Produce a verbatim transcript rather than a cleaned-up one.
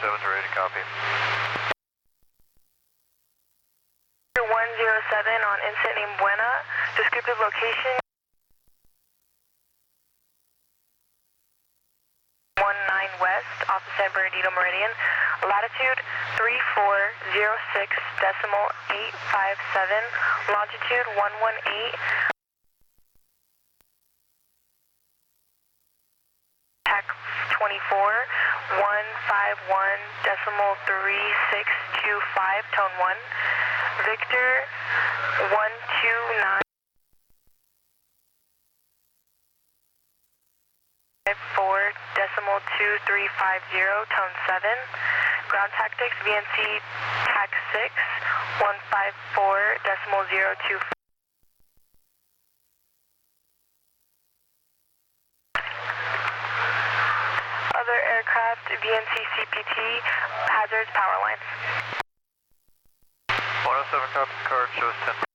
seven to ready to copy. one zero seven on incident named Buena. Descriptive location one nine west off the San Bernardino Meridian. Latitude three four zero six decimal eight five seven. Longitude one one eight. Tech twenty-four one five one decimal three six two five. Tone one. Victor one two nine four decimal two three five zero. Tone seven. Ground tactics V N C tac six one five four decimal zero two five. Other aircraft V N C C P T hazards power lines. one oh seven copy, card shows ten.